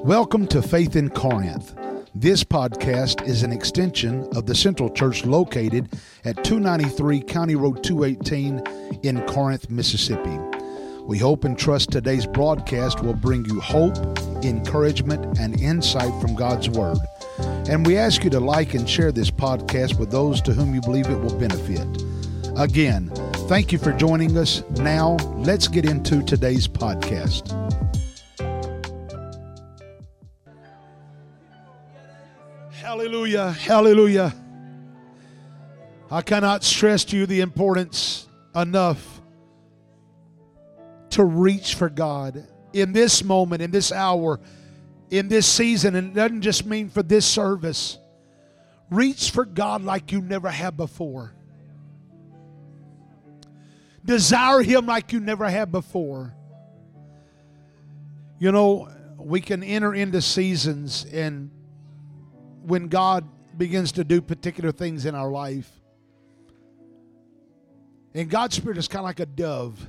Welcome to Faith in Corinth. This podcast is an extension of the Central Church located at 293 County Road 218 in Corinth, Mississippi. We hope and trust today's broadcast will bring you hope, encouragement, and insight from God's Word. And we ask you to like and share this podcast with those to whom you believe it will benefit. Again, thank you for joining us. Now, let's get into today's podcast. Hallelujah, hallelujah. I cannot stress to you the importance enough to reach for God in this moment, in this hour, in this season. And it doesn't just mean for this service. Reach for God like you never have before. Desire Him like you never have before. You know, we can enter into seasons and when God begins to do particular things in our life. And God's Spirit is kind of like a dove.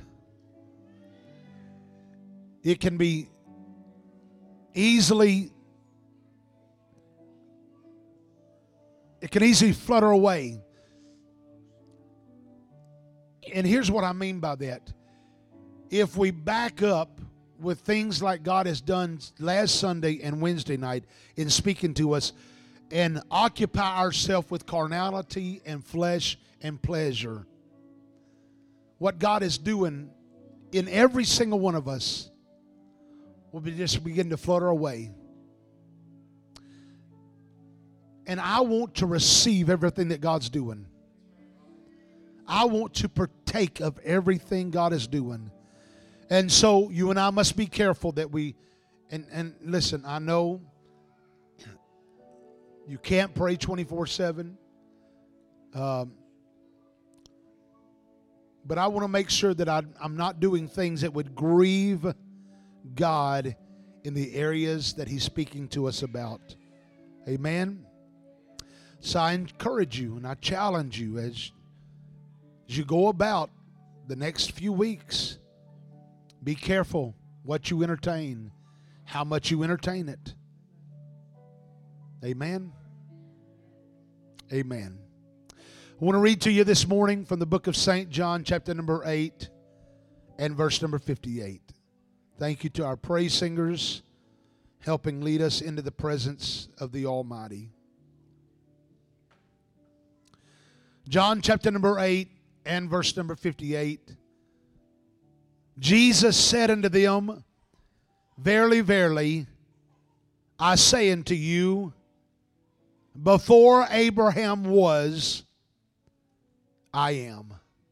It can be easily flutter away. And here's what I mean by that. If we back up with things like God has done last Sunday and Wednesday night in speaking to us, and occupy ourselves with carnality and flesh and pleasure, what God is doing in every single one of us will just begin to flutter away. And I want to receive everything that God's doing. I want to partake of everything God is doing. And so you and I must be careful that we, and listen, I know you can't pray 24/7. But I want to make sure that I'm not doing things that would grieve God in the areas that He's speaking to us about. Amen? So I encourage you and I challenge you as you go about the next few weeks, be careful what you entertain, how much you entertain it. Amen? Amen. I want to read to you this morning from the book of St. John, chapter number 8 and verse number 58. Thank you to our praise singers helping lead us into the presence of the Almighty. John chapter number 8 and verse number 58. Jesus said unto them, Verily, verily, I say unto you, before Abraham was, I am.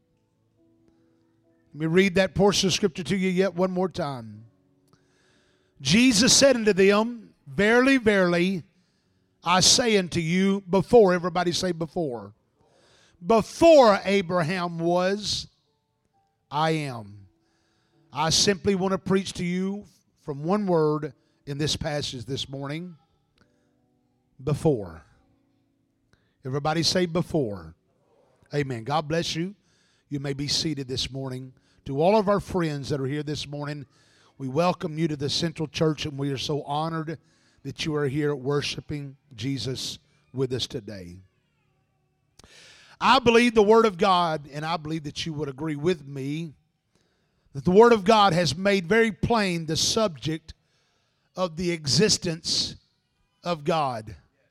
Let me read that portion of Scripture to you yet one more time. Jesus said unto them, Verily, verily, I say unto you, before, everybody say before. Before Abraham was, I am. I simply want to preach to you from one word in this passage this morning. Before. Everybody say before. Amen. God bless you. You may be seated this morning. To all of our friends that are here this morning, we welcome you to the Central Church, and we are so honored that you are here worshiping Jesus with us today. I believe the Word of God, and I believe that you would agree with me, that the Word of God has made very plain the subject of the existence of God.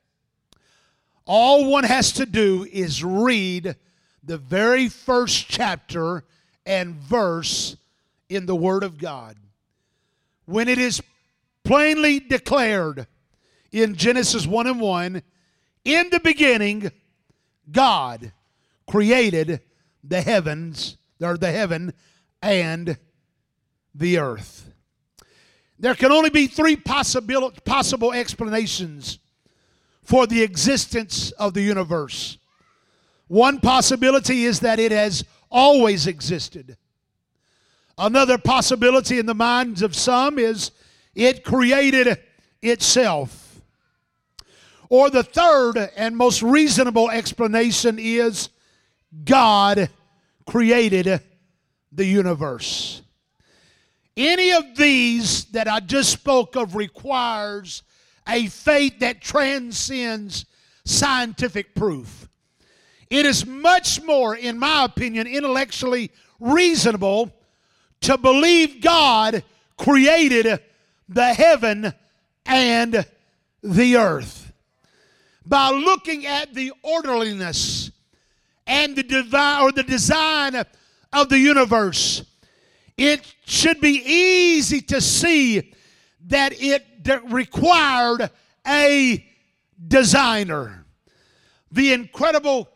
All one has to do is read the very first chapter and verse in the Word of God. When it is plainly declared in Genesis 1:1, in the beginning, God created the heavens, or the heaven and the earth. There can only be three possible explanations for the existence of the universe. One possibility is that it has always existed. Another possibility in the minds of some is it created itself. Or the third and most reasonable explanation is God created the universe. Any of these that I just spoke of requires a faith that transcends scientific proof. It is much more, in my opinion, intellectually reasonable to believe God created the heaven and the earth. By looking at the orderliness and the design of the universe, it should be easy to see that it required a designer. The incredible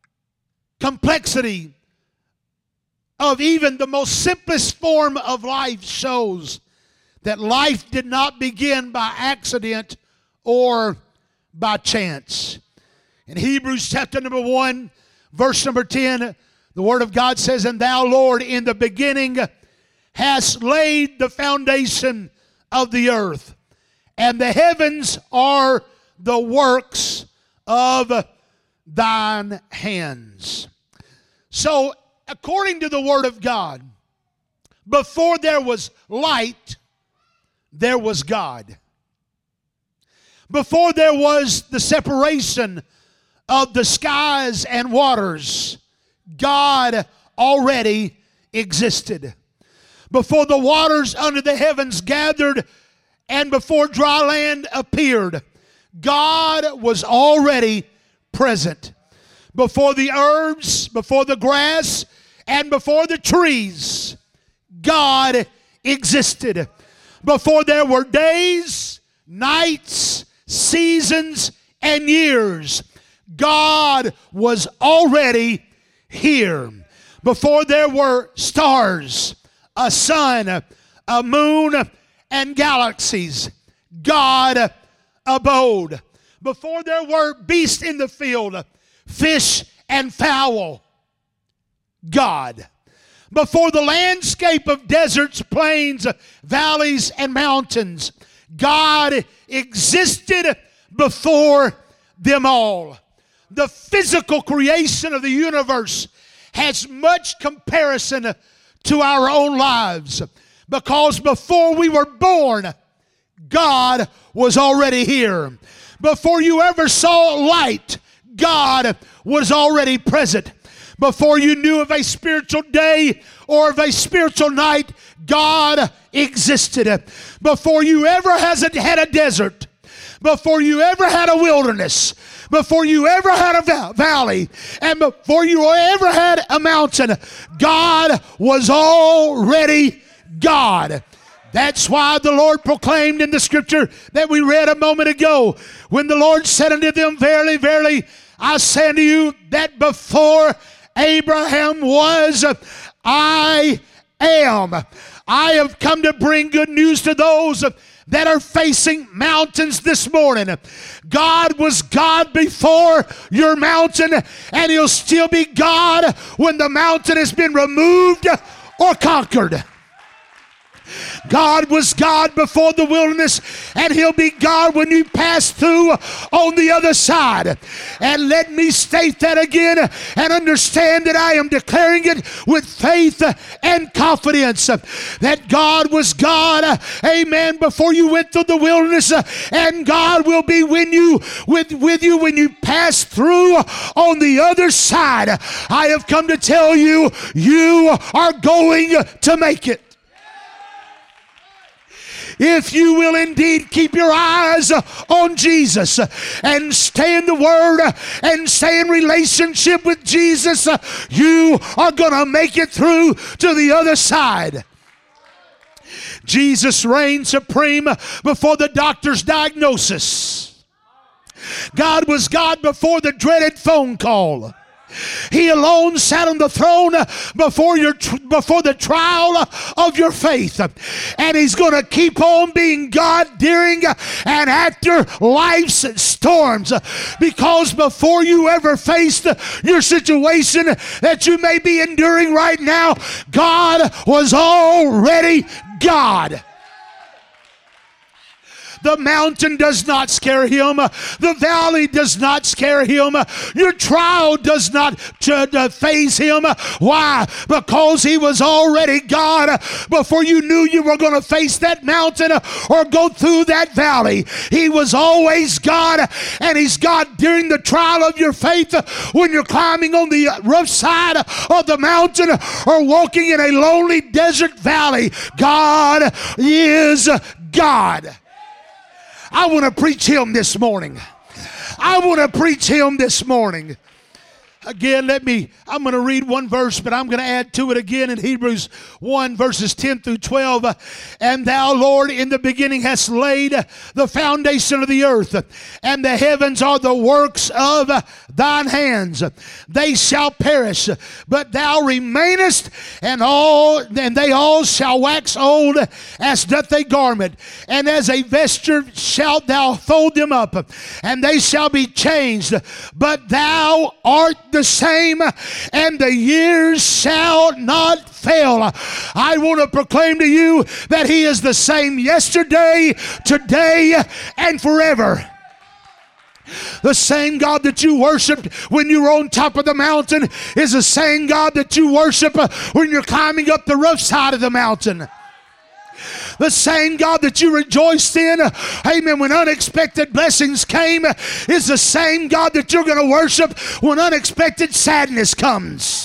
complexity of even the most simplest form of life shows that life did not begin by accident or by chance. In Hebrews chapter number 1, verse number 10, the Word of God says, "And thou, Lord, in the beginning hast laid the foundation of the earth, and the heavens are the works of thine hands." So, according to the Word of God, before there was light, there was God. Before there was the separation of the skies and waters, God already existed. Before the waters under the heavens gathered and before dry land appeared, God was already present. Before the herbs, before the grass, and before the trees, God existed. Before there were days, nights, seasons, and years, God was already here. Before there were stars, a sun, a moon, and galaxies, God abode. Before there were beasts in the field, fish and fowl, God. Before the landscape of deserts, plains, valleys, and mountains, God existed before them all. The physical creation of the universe has much comparison to our own lives, because before we were born, God was already here. Before you ever saw light, God was already present. Before you knew of a spiritual day or of a spiritual night, God existed. Before you ever had a desert, before you ever had a wilderness, before you ever had a valley, and before you ever had a mountain, God was already God. That's why the Lord proclaimed in the scripture that we read a moment ago, when the Lord said unto them, "Verily, verily, I say unto you that before Abraham was, I am." I have come to bring good news to those that are facing mountains this morning. God was God before your mountain, and He'll still be God when the mountain has been removed or conquered. God was God before the wilderness, and He'll be God when you pass through on the other side. And let me state that again and understand that I am declaring it with faith and confidence that God was God, amen, before you went through the wilderness, and God will be with you when you pass through on the other side. I have come to tell you, you are going to make it. If you will indeed keep your eyes on Jesus and stay in the Word and stay in relationship with Jesus, you are going to make it through to the other side. Jesus reigned supreme before the doctor's diagnosis. God was God before the dreaded phone call. He alone sat on the throne before the trial of your faith. And He's going to keep on being God during and after life's storms. Because before you ever faced your situation that you may be enduring right now, God was already God. The mountain does not scare him. The valley does not scare him. Your trial does not faze him. Why? Because he was already God before you knew you were going to face that mountain or go through that valley. He was always God, and he's God during the trial of your faith when you're climbing on the rough side of the mountain or walking in a lonely desert valley. God is God. I want to preach him this morning. I want to preach him this morning. Again, I'm going to read one verse, but I'm going to add to it again in Hebrews 1, verses 10 through 12. And thou, Lord, in the beginning hast laid the foundation of the earth, and the heavens are the works of thine hands. They shall perish, but thou remainest, and they all shall wax old as doth a garment. And as a vesture shalt thou fold them up, and they shall be changed. But thou art the same, and the years shall not fail. I want to proclaim to you that he is the same yesterday, today, and forever. The same God that you worshiped when you were on top of the mountain is the same God that you worship when you're climbing up the rough side of the mountain. The same God that you rejoiced in, amen, when unexpected blessings came, is the same God that you're going to worship when unexpected sadness comes.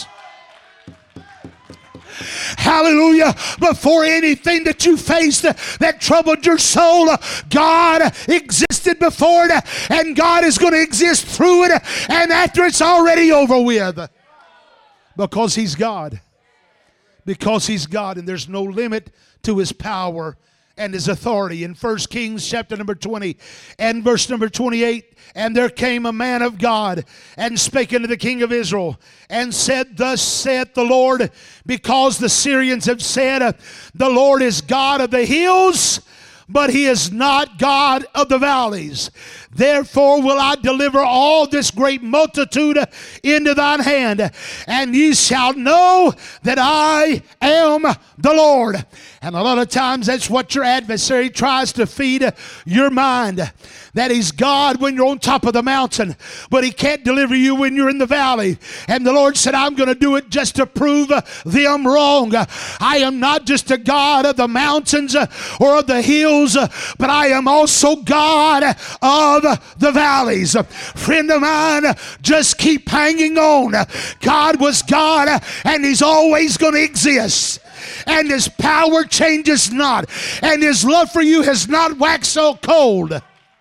Hallelujah. Before anything that you faced that troubled your soul, God existed before it, and God is going to exist through it and after it's already over with. Because he's God. Because he's God, and there's no limit to his power and his authority. In 1 Kings chapter number 20 and verse number 28, and there came a man of God and spake unto the king of Israel and said, Thus saith the Lord, because the Syrians have said, the Lord is God of the hills, but he is not God of the valleys. Therefore will I deliver all this great multitude into thine hand, and ye shall know that I am the Lord. And a lot of times that's what your adversary tries to feed your mind. That he's God when you're on top of the mountain, but he can't deliver you when you're in the valley. And the Lord said, I'm going to do it just to prove them wrong. I am not just a God of the mountains or of the hills, but I am also God of the valleys. Friend of mine, just keep hanging on. God was God, and he's always going to exist. And his power changes not, and his love for you has not waxed so cold.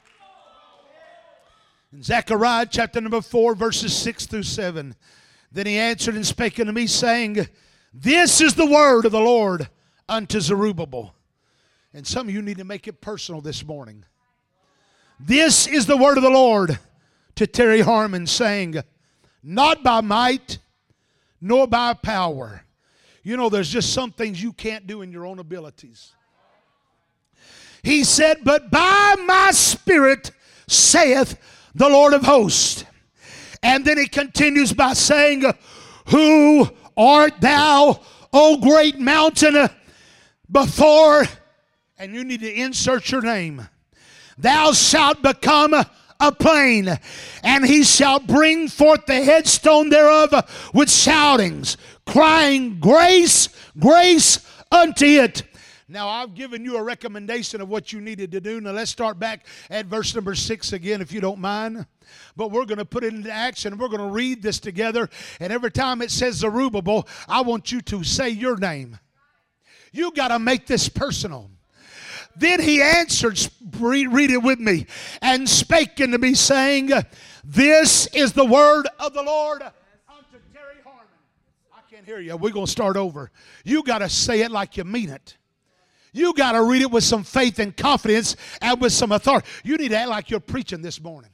In Zechariah chapter number 4, verses 6 through 7, then he answered and spake unto me, saying, This is the word of the Lord unto Zerubbabel. And some of you need to make it personal this morning. This is the word of the Lord to Terry Harmon, saying, Not by might, nor by power. You know, there's just some things you can't do in your own abilities. He said, But by my Spirit, saith the Lord of hosts. And then he continues by saying, Who art thou, O great mountain, before, and you need to insert your name. Thou shalt become a plain, and he shall bring forth the headstone thereof with shoutings, crying, Grace, grace unto it. Now, I've given you a recommendation of what you needed to do. Now, let's start back at verse number 6 again, if you don't mind. But we're going to put it into action. We're going to read this together. And every time it says Zerubbabel, I want you to say your name. You got to make this personal. Then he answered, read it with me, and spake unto me, saying, This is the word of the Lord unto Terry Harmon. I can't hear you. We're going to start over. You got to say it like you mean it. You got to read it with some faith and confidence and with some authority. You need to act like you're preaching this morning.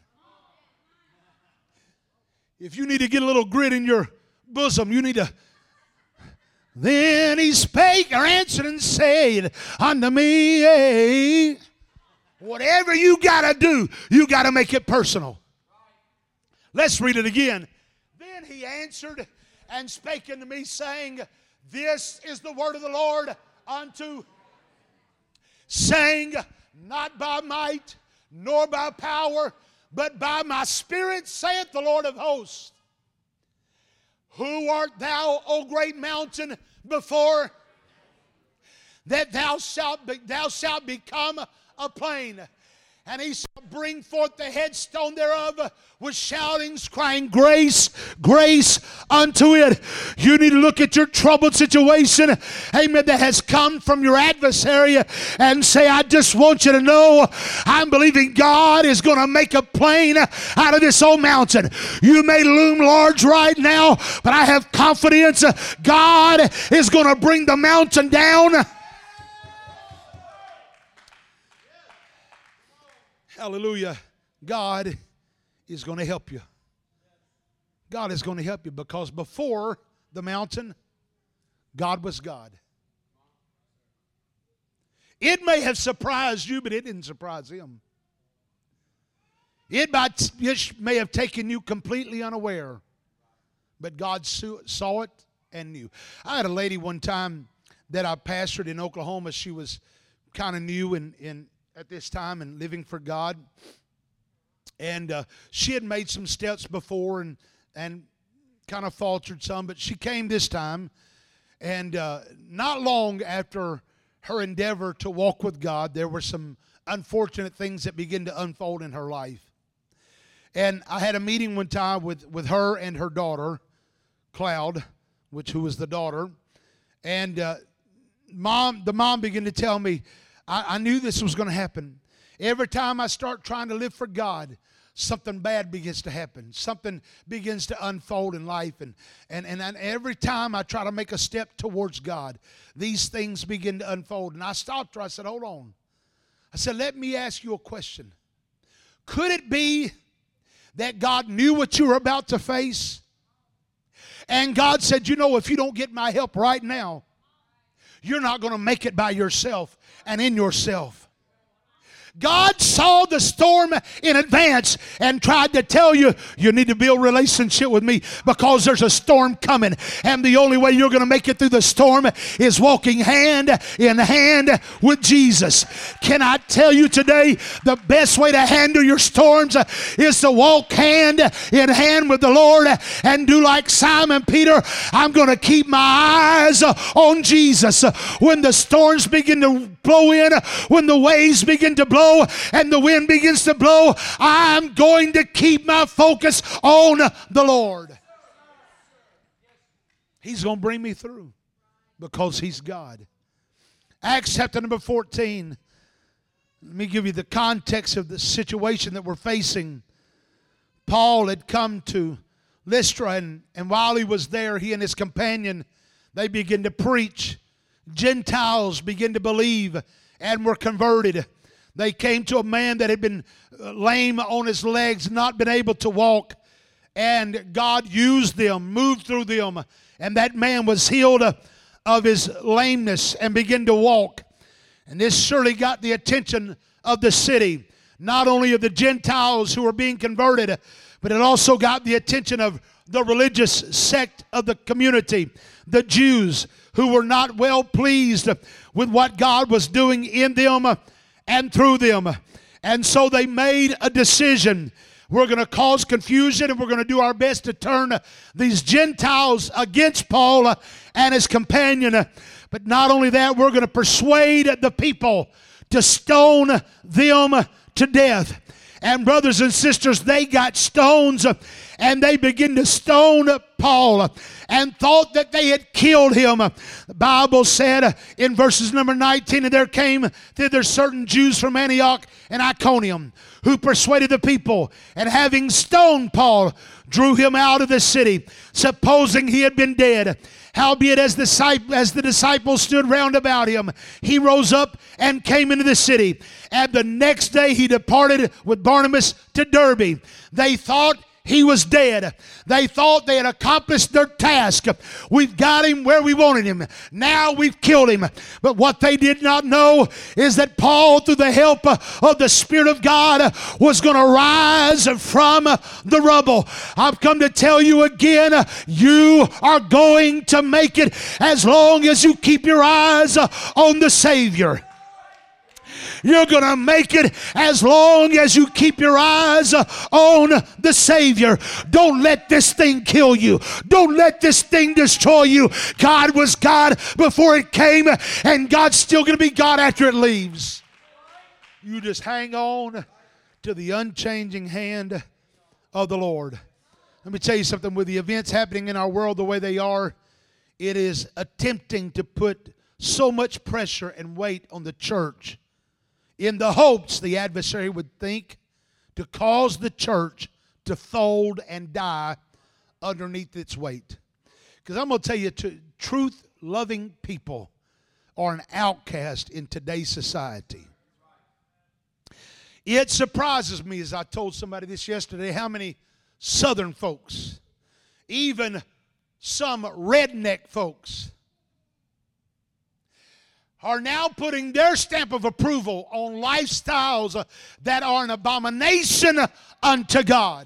If you need to get a little grit in your bosom, you need to. Then he spake or answered and said unto me, whatever you got to do, you got to make it personal. Let's read it again. Then he answered and spake unto me, saying, This is the word of the Lord unto, saying, not by might, nor by power, but by my Spirit, saith the Lord of hosts. Who art thou, O great mountain, before that thou shalt become a plain? And he shall bring forth the headstone thereof with shoutings, crying, grace, grace unto it. You need to look at your troubled situation, amen, that has come from your adversary and say, I just want you to know I'm believing God is going to make a plain out of this old mountain. You may loom large right now, but I have confidence God is going to bring the mountain down. Hallelujah. God is going to help you. God is going to help you, because before the mountain, God was God. It may have surprised you, but it didn't surprise him. It may have taken you completely unaware, but God saw it and knew. I had a lady one time that I pastored in Oklahoma. She was kind of new at this time and living for God. And she had made some steps before and kind of faltered some, but she came this time. And not long after her endeavor to walk with God, there were some unfortunate things that began to unfold in her life. And I had a meeting one time with her and her daughter, Cloud, who was the daughter. And the mom began to tell me, I knew this was going to happen. Every time I start trying to live for God, something bad begins to happen. Something begins to unfold in life. And every time I try to make a step towards God, these things begin to unfold. And I stopped her. I said, hold on. I said, let me ask you a question. Could it be that God knew what you were about to face? And God said, you know, if you don't get my help right now, you're not going to make it by yourself and in yourself. God saw the storm in advance and tried to tell you, you need to build a relationship with me, because there's a storm coming. And the only way you're going to make it through the storm is walking hand in hand with Jesus. Can I tell you today, the best way to handle your storms is to walk hand in hand with the Lord and do like Simon Peter. I'm going to keep my eyes on Jesus. When the storms begin to blow in, when the waves begin to blow, and the wind begins to blow, I'm going to keep my focus on the Lord. He's going to bring me through because he's God. Acts chapter number 14. Let me give you the context of the situation that we're facing. Paul had come to Lystra, and while he was there, he and his companion, they began to preach. Gentiles began to believe and were converted. They came to a man that had been lame on his legs, not been able to walk. And God used them, moved through them. And that man was healed of his lameness and began to walk. And this surely got the attention of the city. Not only of the Gentiles who were being converted, but it also got the attention of the religious sect of the community, the Jews, who were not well pleased with what God was doing in them and through them. And so they made a decision. We're going to cause confusion, and we're going to do our best to turn these Gentiles against Paul and his companion. But not only that, we're going to persuade the people to stone them to death. And brothers and sisters, they got stones, and they began to stone Paul and thought that they had killed him. The Bible said in verses number 19, and there came thither certain Jews from Antioch and Iconium, who persuaded the people, and having stoned Paul, drew him out of the city, supposing he had been dead. Howbeit, as the disciples stood round about him, he rose up and came into the city. And the next day he departed with Barnabas to Derbe. They thought he was dead. They thought they had accomplished their task. We've got him where we wanted him. Now we've killed him. But what they did not know is that Paul, through the help of the Spirit of God, was going to rise from the rubble. I've come to tell you again, you are going to make it as long as you keep your eyes on the Savior. You're going to make it as long as you keep your eyes on the Savior. Don't let this thing kill you. Don't let this thing destroy you. God was God before it came, and God's still going to be God after it leaves. You just hang on to the unchanging hand of the Lord. Let me tell you something. With the events happening in our world the way they are, it is attempting to put so much pressure and weight on the church in the hopes, the adversary would think, to cause the church to fold and die underneath its weight. Because I'm going to tell you, truth-loving people are an outcast in today's society. It surprises me, as I told somebody this yesterday, how many Southern folks, even some redneck folks, are now putting their stamp of approval on lifestyles that are an abomination unto God.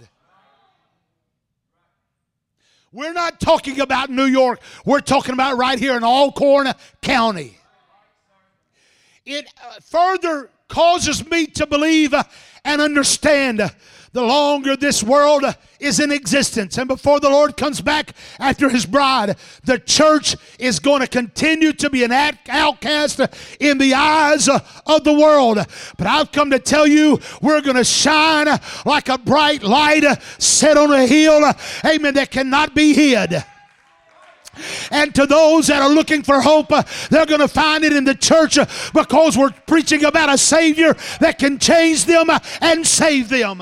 We're not talking about New York. We're talking about right here in Alcorn County. It further causes me to believe and understand the longer this world is in existence and before the Lord comes back after His bride, the church is going to continue to be an outcast in the eyes of the world. But I've come to tell you, we're going to shine like a bright light set on a hill, amen, that cannot be hid. And to those that are looking for hope, they're going to find it in the church because we're preaching about a Savior that can change them and save them.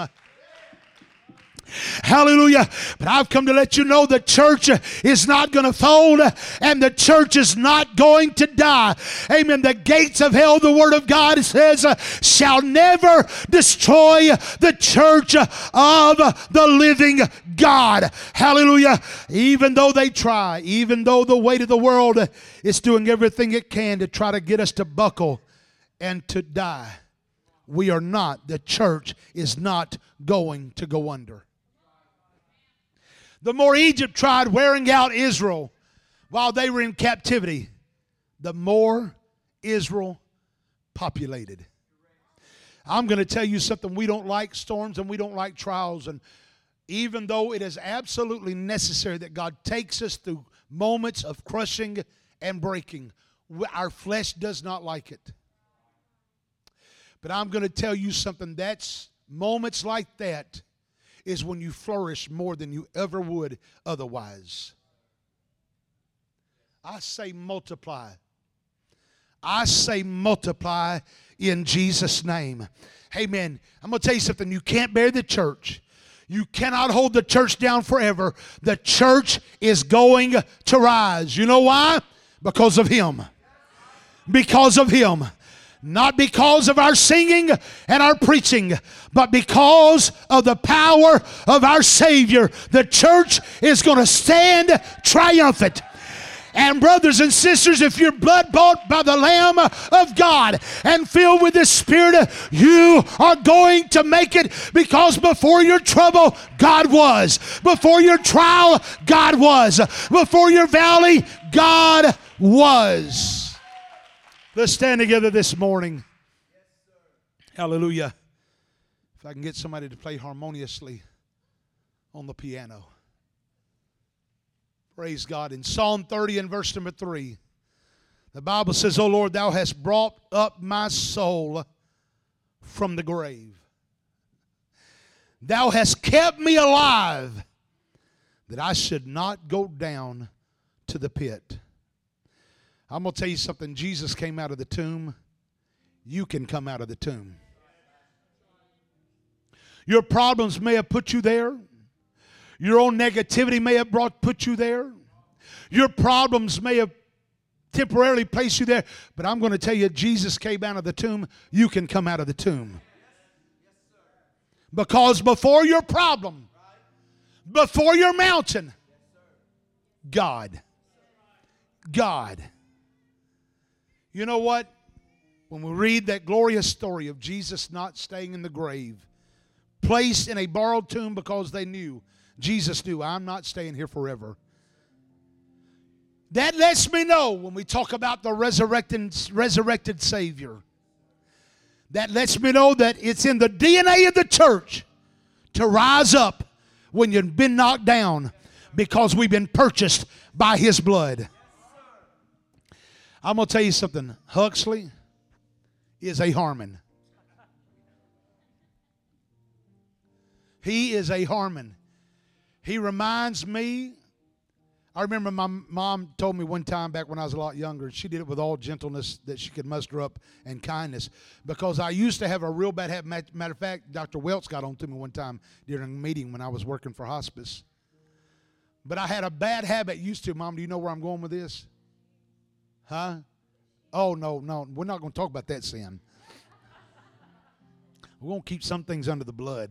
Hallelujah. But I've come to let you know the church is not going to fold and the church is not going to die. Amen. The gates of hell, the Word of God says, shall never destroy the church of the living God. Hallelujah. Even though they try, even though the weight of the world is doing everything it can to try to get us to buckle and to die, we are not, the church is not going to go under. The more Egypt tried wearing out Israel while they were in captivity, the more Israel populated. I'm going to tell you something. We don't like storms and we don't like trials. And even though it is absolutely necessary that God takes us through moments of crushing and breaking, our flesh does not like it. But I'm going to tell you something. That's moments like that is when you flourish more than you ever would otherwise. I say multiply. I say multiply in Jesus' name. Amen. I'm going to tell you something. You can't bear the church. You cannot hold the church down forever. The church is going to rise. You know why? Because of Him. Because of Him. Not because of our singing and our preaching, but because of the power of our Savior. The church is going to stand triumphant. And brothers and sisters, if you're blood bought by the Lamb of God and filled with the Spirit, you are going to make it, because before your trouble, God was. Before your trial, God was. Before your valley, God was. Let's stand together this morning. Hallelujah. If I can get somebody to play harmoniously on the piano. Praise God. In Psalm 30 and verse number 3, the Bible says, O Lord, Thou hast brought up my soul from the grave. Thou hast kept me alive, that I should not go down to the pit. I'm going to tell you something. Jesus came out of the tomb. You can come out of the tomb. Your problems may have put you there. Your own negativity may have put you there. Your problems may have temporarily placed you there. But I'm going to tell you, Jesus came out of the tomb. You can come out of the tomb. Because before your problem, before your mountain, God. You know what? When we read that glorious story of Jesus not staying in the grave, placed in a borrowed tomb because they knew, Jesus knew, I'm not staying here forever. That lets me know when we talk about the resurrected Savior, That lets me know that it's in the DNA of the church to rise up when you've been knocked down, because we've been purchased by His blood. I'm going to tell you something. Huxley is a Harmon. He is a Harmon. He reminds me, I remember my mom told me one time back when I was a lot younger, she did it with all gentleness that she could muster up and kindness, because I used to have a real bad habit. Matter of fact, Dr. Welch got on to me one time during a meeting when I was working for hospice. But I had a bad habit used to. Mom, do you know where I'm going with this? Huh? Oh, no. We're not going to talk about that sin. We're going to keep some things under the blood.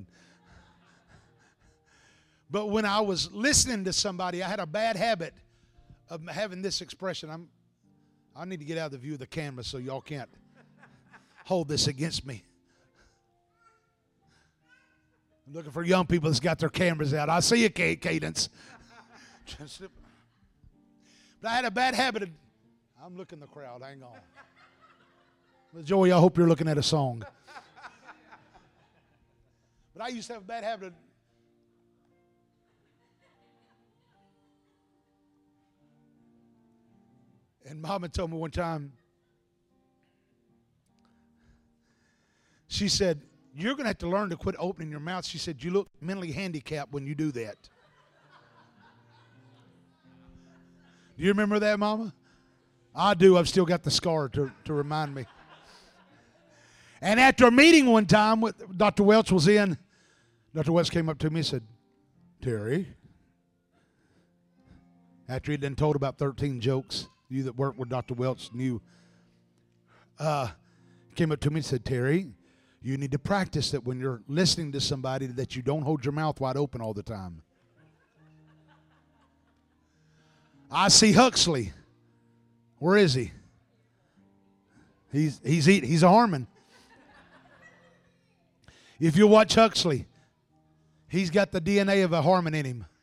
But when I was listening to somebody, I had a bad habit of having this expression. I need to get out of the view of the camera so y'all can't hold this against me. I'm looking for young people that's got their cameras out. I see you, Cadence. But I had a bad habit of, I'm looking the crowd, hang on. But Joey, I hope you're looking at a song. But I used to have a bad habit of, and Mama told me one time, she said, you're going to have to learn to quit opening your mouth. She said, you look mentally handicapped when you do that. Do you remember that, Mama? I do. I've still got the scar to remind me. And after a meeting one time, with Dr. Welch was in, Dr. Welch came up to me and said, Terry, after he'd been told about 13 jokes, you that worked with Dr. Welch knew, came up to me and said, Terry, you need to practice that when you're listening to somebody that you don't hold your mouth wide open all the time. I see Huxley. Where is he? He's a Harmon. If you watch Huxley, he's got the DNA of a Harmon in him.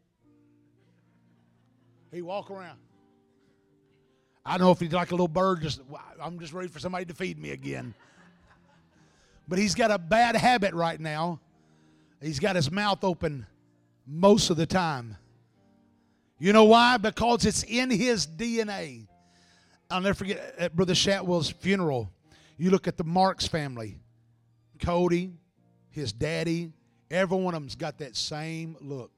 He walk around. I don't know if he's like a little bird. I'm just ready for somebody to feed me again. But he's got a bad habit right now. He's got his mouth open most of the time. You know why? Because it's in his DNA. I'll never forget at Brother Shatwell's funeral. You look at the Marks family. Cody, his daddy, every one of them's got that same look.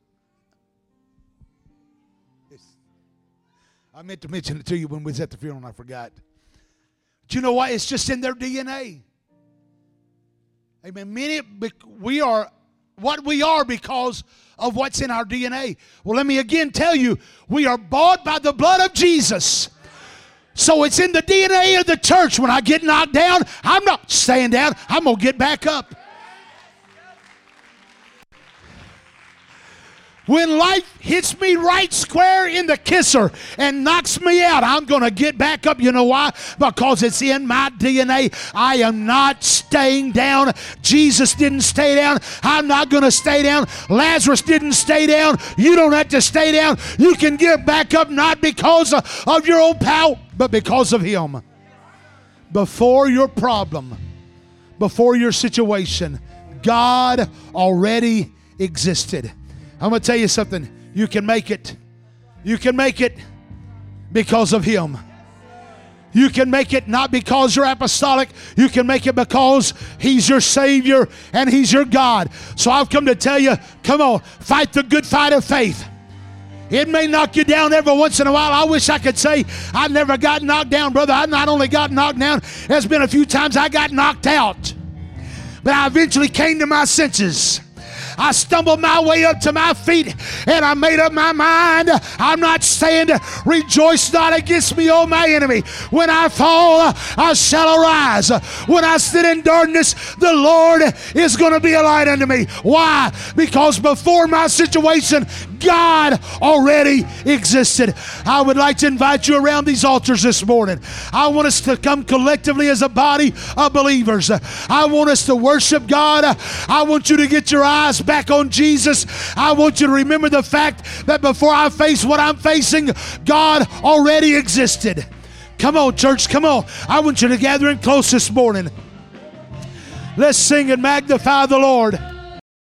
I meant to mention it to you when we was at the funeral and I forgot. But you know what? It's just in their DNA. Amen. We are what we are because of what's in our DNA. Well, let me again tell you, we are bought by the blood of Jesus. So it's in the DNA of the church. When I get knocked down, I'm not staying down. I'm going to get back up. When life hits me right square in the kisser and knocks me out, I'm going to get back up. You know why? Because it's in my DNA. I am not staying down. Jesus didn't stay down. I'm not going to stay down. Lazarus didn't stay down. You don't have to stay down. You can get back up not because of your own power, but because of Him. Before your problem, before your situation, God already existed. I'm going to tell you something. You can make it. You can make it because of Him. You can make it not because you're apostolic. You can make it because He's your Savior and He's your God. So I've come to tell you, come on, fight the good fight of faith. It may knock you down every once in a while. I wish I could say I never got knocked down, brother. I not only got knocked down, there's been a few times I got knocked out. But I eventually came to my senses. I stumbled my way up to my feet and I made up my mind. I'm not saying rejoice not against me, O my enemy. When I fall, I shall arise. When I sit in darkness, the Lord is going to be a light unto me. Why? Because before my situation, God already existed. I would like to invite you around these altars this morning. I want us to come collectively as a body of believers. I want us to worship God. I want you to get your eyes back on Jesus. I want you to remember the fact that before I face what I'm facing, God already existed. Come on, church, come on. I want you to gather in close this morning. Let's sing and magnify the Lord.